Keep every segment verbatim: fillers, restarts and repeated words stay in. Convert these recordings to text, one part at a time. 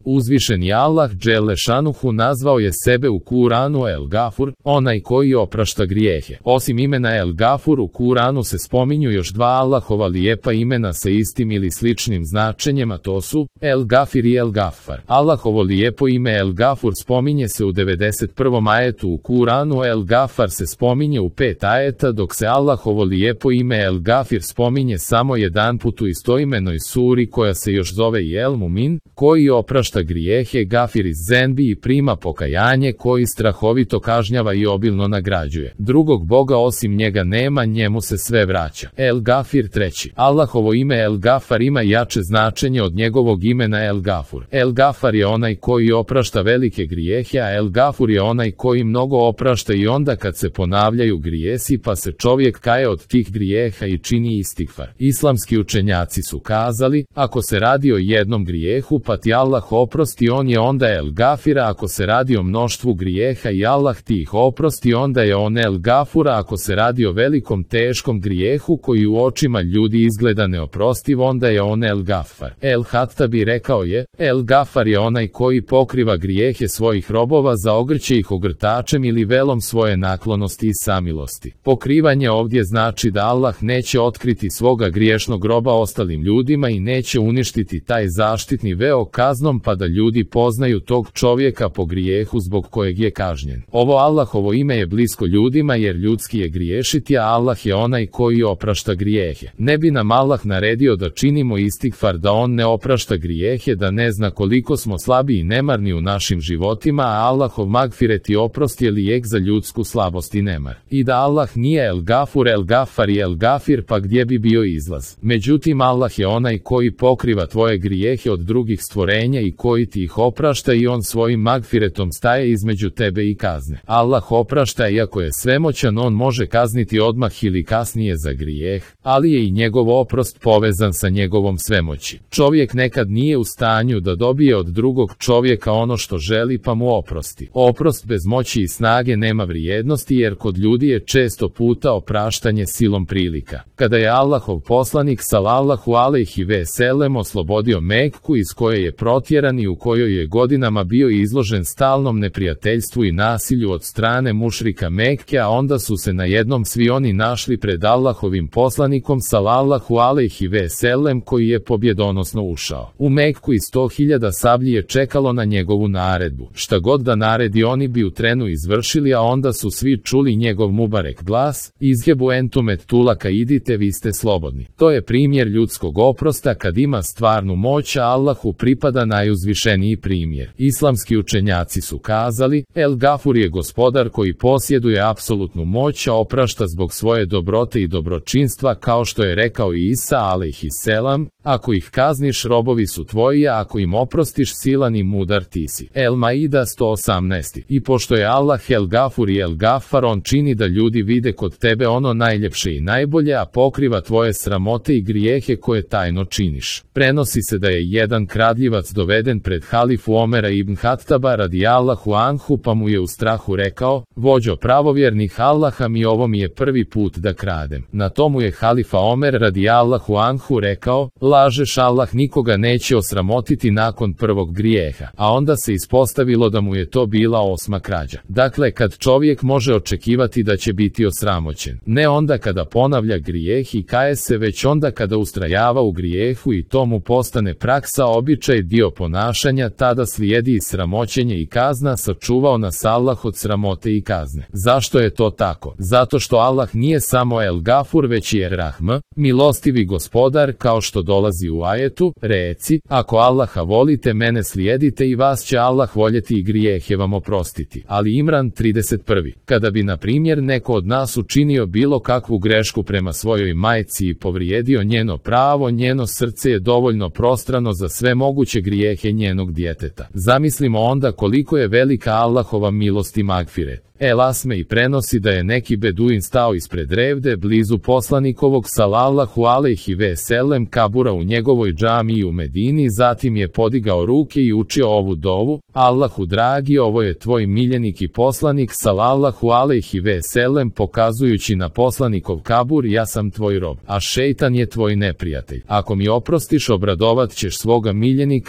Uzvišeni Allah dželle šanuhu nazvao je sebe u Kuranu El Gafur, onaj koji oprašta grijehe. Osim imena El Gafur u Kuranu se spominju još dva Allahova lijepa imena sa istim ili sličnim značenjima, to su El Gafir i El Gafar. Allahovo lijepo ime El Gafur spominje se u devedeset prvom ajetu u Kuranu, El Gafar se spominje u pet ajeta, dok se Allahovo lijepo ime El Gafir spominje samo jedanput u istoimenoj suri koja se još zove i El Mumin, koji oprašta grijehe, Gafir iz Zenbi i prima pokajanje, koji strahovito kažnjava i obilno nagrađuje. Drugog Boga osim njega nema, njemu se sve vraća. El Gafir treći. Allahovo ime El Gafar ima jače značenje od njegovog imena El Gafur. El Gafar je onaj koji oprašta velike grijehe, a El Gafur je onaj koji mnogo oprašta i onda kad se ponavljaju grijesi pa se čovjek kaje od tih grijeha i čini istigfar. Islamski učenjaci su kazali, ako se radi o jednom grijehu pa ti Allah oprosti, on je onda El Gafira, ako se radi o mnoštvu grijeha i Allah ti ih oprosti, onda je on El Gafura, ako se radi o velikom teškom grijehu koji u očima ljudi izgleda neoprostiv, onda je on El Gafar. El Hattabi rekao je, El Gafar je onaj koji pokriva grijehe svojih robova, zaogrće ih ogrtačem ili velom svoje naklonosti i samilosti. Pokrivanje ovdje znači da Allah neće otkriti svoga griješnog roba ostalim ljudima i neće uništiti taj zaštitni veo kaznom pa da ljudi poznaju tog čovjeka po grijehu zbog kojeg je kažnjen. Ovo Allahovo ime je blisko ljudima jer ljudski je griješiti, a Allah je onaj koji oprašta grijehe. Ne bi nam Allah naredio da činimo istigfar da on ne oprašta grijehe, da ne zna koliko smo slabi i nemarni u našim životima, a Allahov magfiret i oprost je lijek za ljudsku slabost i nemar. I da Allah nije El Gafur, El Gafar i El Gafir, pa gdje bi bio izlaz? Međutim, Allah je onaj koji pokriva tvoje grijehe od drugih stvorenja i koji ti ih oprašta i on svojim magfiretom staje između tebe i kazne. Allah oprašta, iako je svemoćan, on može kazniti odmah ili kasnije za grijeh, ali je i njegov oprost povezan sa njegovom svemoći. Čovjek nekad nije u stanju da dobije od drugog čovjeka ono što želi pa mu oprosti. Oprost bez moći i snage nema vrijednosti jer kod ljudi je često puta opraštanje silom prilika. Kada je Allahov poslanik salallahu alejhi ve selem oslobodio Mekku iz koje je protjeran i u kojoj je godinama bio izložen stalnom neprijateljstvu i nasilju od strane mušrika Mekke, a onda su se na jednom svi oni našli pred Allahovim poslanikom salallahu alejhi ve selem koji je pobjedonosno ušao u Mekku i sto hiljada sablji je čekalo na njegovu naredbu. Šta god da naredi oni bi u trenu izvršili, a onda su svi čuli njegov mubarek glas, izhebu entumet tulaka, idite, vi ste slobodni. To je primjer ljudskog oprosta kad ima stvarnu moć, a Allahu pripada najuzvišeniji primjer. Islamski učenjaci su kazali, El Gafur je gospodar koji posjeduje apsolutnu moć, a oprašta zbog svoje dobrote i dobročinstva, kao što je rekao Isa alejhiselam, ako ih kazniš robovi su tvoji, a ako im oprostiš silan i mudar ti si. El Maida sto osamnaest. I pošto je Allah El Gafur i El Gafar, on čini da ljudi vide kod tebe ono najljepše i najbolje, a pokriva tvoje sramote i grijehe koje tajno činiš. Prenosi se da je jedan kradljivac doveden pred halifu Omera ibn Hattaba radijallahu anhu, pa mu je u strahu rekao, vođo pravovjernih Allaha, mi ovo mi je prvi put da kradem. Na to mu je halifa Omer radijallahu anhu rekao, lažeš, Allah nikoga neće osramotiti nakon prvog grijeha, a onda se ispostavilo da mu je to bila osma krađa. Dakle, kad čovjek može očekivati da će biti osramoćen, ne onda kada ponavlja grijeh i kaje se, već onda kada ustrajava u grijehu i to mu postane praksa, običaj, dio ponašanja, tada slijedi i sramoćenje i kazna, sačuvao nas Allah od sramote i kazne. Zašto je to tako? Zato što Allah nije samo El Gafur, već i Er Rahm, milostivi gospodar, kao što dolazi u ajetu, reci, ako Allaha volite, mene slijedite i vas će Allah voljeti i grijehe vam oprostiti. Ali Imran trideset prvi. Kada bi na primjer neko od nas učinio bilo kakvu grešku prema svojoj majci i povrijedio njeno pravo, njeno srce je dovoljno prostrano za sve moguće grijehe njenog djeteta. Zamislimo onda koliko je velika Allahova milost i magfiret. El Asme i prenosi da je neki beduin stao ispred revde blizu poslanikovog salallahu alejhi ve selem kabura u njegovoj džamiji u Medini, zatim je podigao ruke i učio ovu dovu, Allahu dragi, ovo je tvoj miljenik i poslanik salallahu alejhi ve selem, pokazujući na poslanikov kabur, ja sam tvoj rob, a šejtan je tvoj neprijatelj. Ako mi oprostiš, obradovat ćeš svoga miljenika salallahu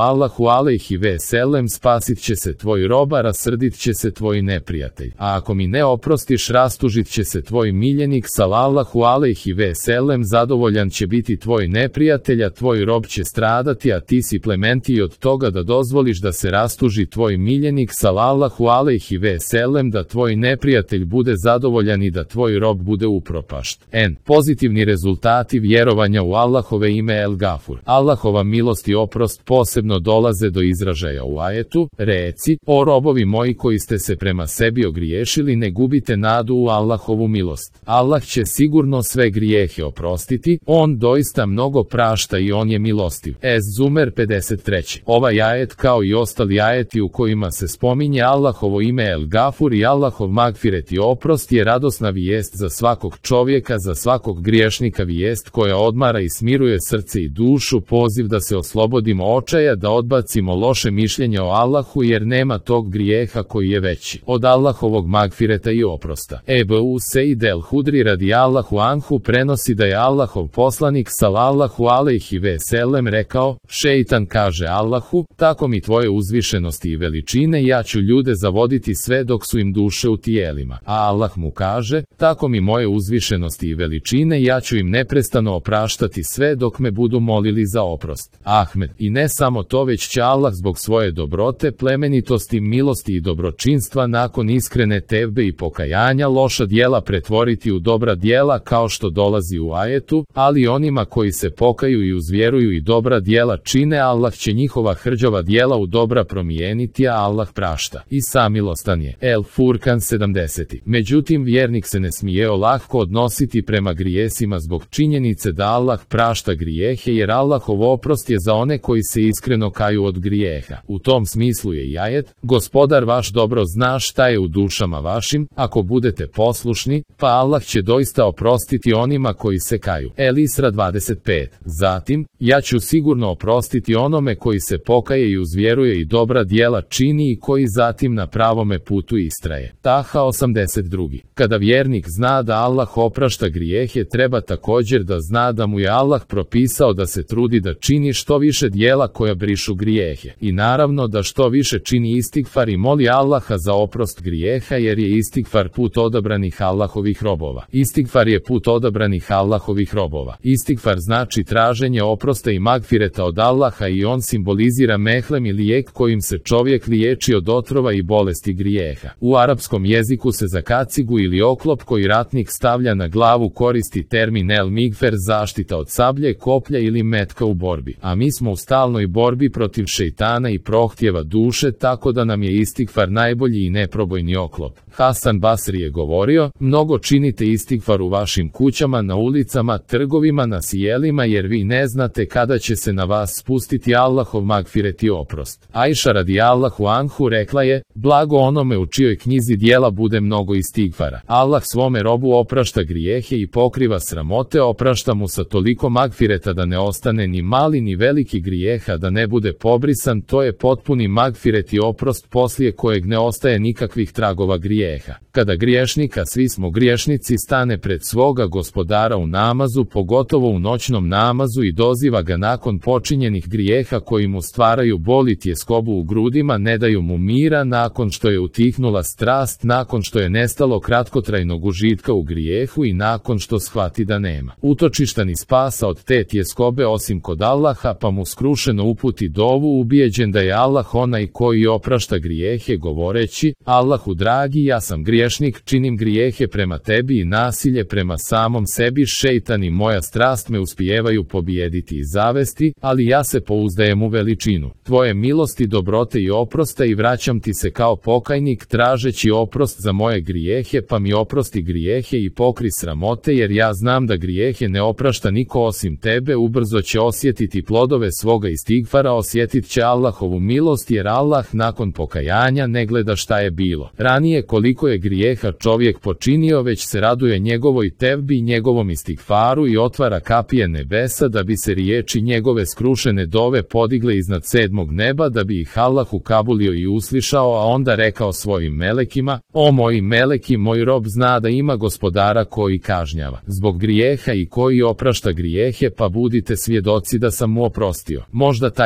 salallahu alejhi ve sellem, spasit će se tvoj rob, a rasrdit će se tvoj neprijatelj. A ako mi ne oprostiš, rastužit će se tvoj miljenik salallahu alejhi ve sellem, zadovoljan će biti tvoj neprijatelj, a tvoj rob će stradati, a ti si plementiji od toga da dozvoliš da se rastuži tvoj miljenik salallahu alejhi ve sellem, da tvoj neprijatelj bude zadovoljan i da tvoj rob bude upropašt. N. Pozitivni rezultati vjerovanja u Allahove ime El Gafur. Allahova milost i oprost posebno dolaze do izražaja u ajetu: reci, o robovi moji koji ste se prema sebi ogriješili, ne gubite nadu u Allahovu milost. Allah će sigurno sve grijehe oprostiti, on doista mnogo prašta i on je milostiv. Ez-Zumer pedeset tri. Ovaj ajet, kao i ostali ajeti u kojima se spominje Allahovo ime El Gafur i Allahov magfiret i oprost, je radosna vijest za svakog čovjeka, za svakog griješnika, vijest koja odmara i smiruje srce i dušu, poziv da se oslobodimo očaja, da odbacimo loše mišljenje o Allahu, jer nema tog grijeha koji je veći od Allahovog magfireta i oprosta. Ebu Seid el-Hudri radijallahu anhu prenosi da je Allahov poslanik salallahu alejhi ve sellem rekao: šeitan kaže Allahu, tako mi tvoje uzvišenosti i veličine, ja ću ljude zavoditi sve dok su im duše u tijelima. A Allah mu kaže: tako mi moje uzvišenosti i veličine, ja ću im neprestano opraštati sve dok me budu molili za oprost. Ahmed. I ne samo to, već će Allah zbog svoje dobrote, plemenitosti, milosti i dobročinstva nakon iskrene tevbe i pokajanja loša djela pretvoriti u dobra djela, kao što dolazi u ajetu: ali onima koji se pokaju i uzvjeruju i dobra djela čine, Allah će njihova hrđava djela u dobra promijeniti, a Allah prašta i samilostan je. El Furkan sedamdeset. Međutim, vjernik se ne smije olahko odnositi prema grijesima zbog činjenice da Allah prašta grijehe, jer Allahov oprost je za one koji se iskreno kaju od grijeha. U tom smislu je i ajet: gospodar vaš dobro zna šta je u dušama vašim, ako budete poslušni, pa Allah će doista oprostiti onima koji se kaju. El Isra dvadeset pet. Zatim, ja ću sigurno oprostiti onome koji se pokaje i uzvjeruje i dobra djela čini i koji zatim na pravome putu istraje. Taha osamdeset dva. Kada vjernik zna da Allah oprašta grijehe, treba također da zna da mu je Allah propisao da se trudi da čini što više djela koja brišu grijehe. I naravno da što više čini istigfar i moli Allaha za oprost grijeha, jer je istigfar put odabranih Allahovih robova. Istigfar je put odabranih Allahovih robova. Istigfar znači traženje oprosta i magfireta od Allaha i on simbolizira mehlem i lijek kojim se čovjek liječi od otrova i bolesti grijeha. U arapskom jeziku se za kacigu ili oklop koji ratnik stavlja na glavu koristi termin el migfer, zaštita od sablje, koplja ili metka u borbi. A mi smo u stalnoj borbi protiv šejtana i prohtjeva duše, tako da nam je istigfar najbolji i neprobojni oklop. Hasan Basri je govorio: mnogo činite istigfar u vašim kućama, na ulicama, trgovima, na sjelima, jer vi ne znate kada će se na vas spustiti Allahov magfiret i oprost. Ajša radijallahu anhu rekla je: blago onome u čijoj knjizi djela bude mnogo istigfara. Allah svome robu oprašta grijehe i pokriva sramote, oprašta mu sa toliko magfireta da ne ostane ni mali ni veliki grijeha, da ne bude pobrisan. To je potpuni magfiret i oprost poslije kojeg ne ostaje nikakvih tragova grijeha. Kada griješnika, svi smo griješnici, stane pred svoga gospodara u namazu, pogotovo u noćnom namazu, i doziva ga nakon počinjenih grijeha koji mu stvaraju bol i tjeskobu u grudima, ne daju mu mira, nakon što je utihnula strast, nakon što je nestalo kratkotrajnog užitka u grijehu i nakon što shvati da nema utočišta ni spasa od te tjeskobe osim kod Allaha, pa mu skrušeno uputi dovu, ubijeđen da je Allah onaj koji oprašta grijehe, govoreći: Allahu dragi, ja sam griješnik, činim grijehe prema tebi i nasilje prema samom sebi, šejtan i moja strast me uspijevaju pobijediti i zavesti, ali ja se pouzdajem u veličinu tvoje milosti, dobrote i oprosta i vraćam ti se kao pokajnik, tražeći oprost za moje grijehe, pa mi oprosti grijehe i pokri sramote, jer ja znam da grijehe ne oprašta niko osim tebe. Ubrzo će osjetiti plodove svoga istigfara, osjetit će Allahovu milost, jer Allah nakon pokajanja ne gleda šta je bilo ranije, koliko je grijeha čovjek počinio, već se raduje njegovoj tevbi, njegovom istigfaru i otvara kapije nebesa da bi se riječi njegove skrušene dove podigle iznad sedmog neba, da bi ih Allah ukabulio i uslišao, a onda rekao svojim melekima: o moji meleki, moj rob zna da ima gospodara koji kažnjava zbog grijeha i koji oprašta grijehe, pa budite svjedoci da sam mu oprostio. Možda taj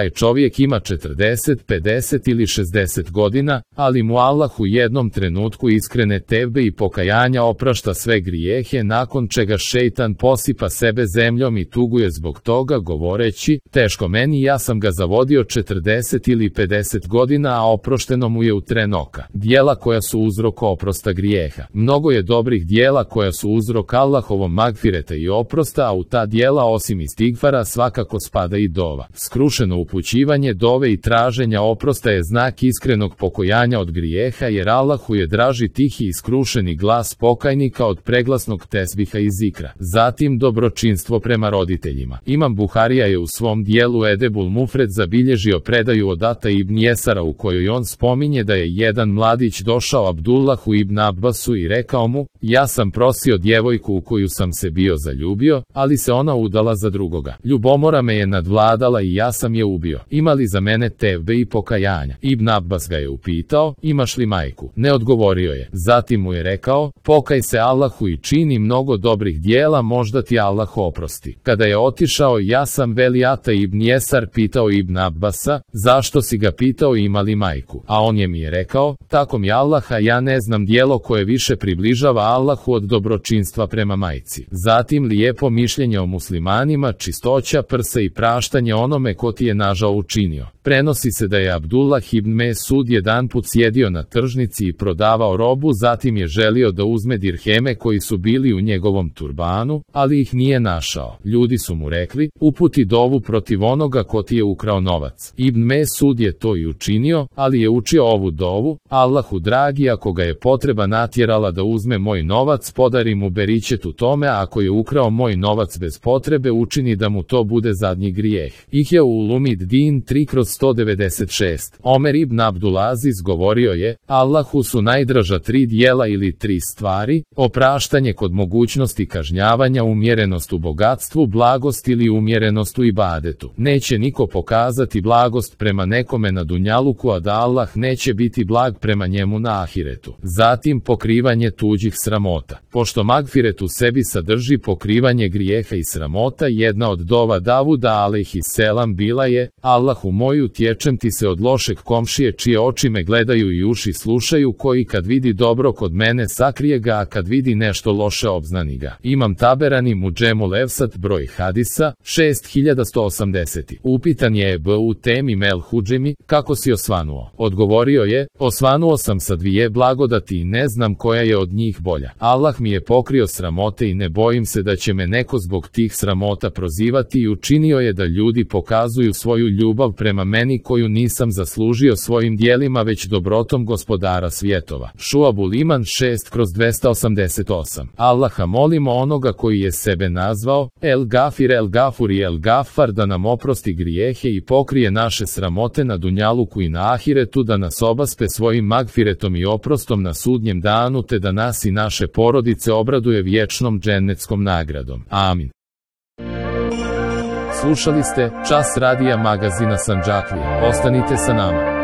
taj čovjek ima četrdeset, pedeset ili šezdeset godina, ali mu Allah u jednom trenutku iskrene tevbe i pokajanja oprašta sve grijehe, nakon čega šejtan posipa sebe zemljom i tuguje zbog toga, govoreći: teško meni, ja sam ga zavodio četrdeset ili pedeset godina, a oprošteno mu je u tren oka. Dijela koja su uzrok oprosta grijeha. Mnogo je dobrih dijela koja su uzrok Allahovom magfireta i oprosta, a u ta dijela osim istigfara svakako spada i dova. Skrušeno upućivanje dove i traženja oprosta je znak iskrenog pokojanja od grijeha, jer Allahu je draži tihi i skrušeni glas pokajnika od preglasnog tesbiha i zikra. Zatim dobročinstvo prema roditeljima. Imam Buharija je u svom dijelu Edebul Mufred zabilježio predaju od Ata ibn Jesara u kojoj on spominje da je jedan mladić došao Abdullahu ibn Abbasu i rekao mu: ja sam prosio djevojku u koju sam se bio zaljubio, ali se ona udala za drugoga. Ljubomora me je nadvladala i ja sam je ubio. Ima li za mene tevbe i pokajanja? Ibn Abbas ga je upitao: imaš li majku? Ne odgovorio je. Zatim mu je rekao: pokaj se Allahu i čini mnogo dobrih dijela, možda ti Allah oprosti. Kada je otišao, ja sam veli Ata ibn Jesar pitao Ibn Abbasa: zašto si ga pitao ima li majku? A on je mi je rekao: tako mi Allaha, ja ne znam dijelo koje više približava Allahu od dobročinstva prema majci. Zatim lijepo mišljenje o muslimanima, čistoća prsa i praštanje onome ko ti je nažao učinio. Prenosi se da je Abdullah ibn Mesud jedanput sjedio na tržnici i prodavao robu, zatim je želio da uzme dirheme koji su bili u njegovom turbanu, ali ih nije našao. Ljudi su mu rekli: uputi dovu protiv onoga ko ti je ukrao novac. Ibn Mesud je to i učinio, ali je učio ovu dovu: Allahu dragi, ako ga je potreba natjerala da uzme moj novac, podari mu beričet u tome, a ako je ukrao moj novac bez potrebe, učini da mu to bude zadnji grijeh. Ihya Ulumid Din tri kroz sto devedeset šest. Omer ibn Abdulaziz govorio je: Allahu su najdraža tri dijela ili tri stvari: opraštanje kod mogućnosti kažnjavanja, umjerenost u bogatstvu, blagost ili umjerenost u ibadetu. Neće niko pokazati blagost prema nekome na dunjaluku, a da Allah neće biti blag prema njemu na ahiretu. Zatim pokrivanje tuđih sramota. Pošto magfiret u sebi sadrži pokrivanje grijeha i sramota, jedna od dova Davuda alejhiselam bila je: Allahu moj, utječem ti se od lošeg komšije čije oči me gledaju i uši slušaju, koji kad vidi dobro kod mene sakrije ga, a kad vidi nešto loše obznani ga. Imam Taberani Muđemul Evsat, broj hadisa šest hiljada sto osamdeset. Upitan je Ebu Temim el Hudžimi: kako si osvanuo? Odgovorio je: osvanuo sam sa dvije blagodati i ne znam koja je od njih bolja. Allah mi je pokrio sramote i ne bojim se da će me neko zbog tih sramota prozivati, i učinio je da ljudi pokazuju svoju ljubav prema meni koju nisam zaslužio svojim dijelima, već dobrotom gospodara svjetova. Šuabul Iman šest kroz dvesta osamdeset osam. Allaha molimo, onoga koji je sebe nazvao El Gafir, El Gafur i El Gafar, da nam oprosti grijehe i pokrije naše sramote na dunjaluku i na ahiretu, da nas obaspe svojim magfiretom i oprostom na sudnjem danu, te da nas i naše porodice obraduje vječnom džennetskom nagradom. Amin. Slušali ste Čas radija magazina Sandžaklija. Ostanite sa nama.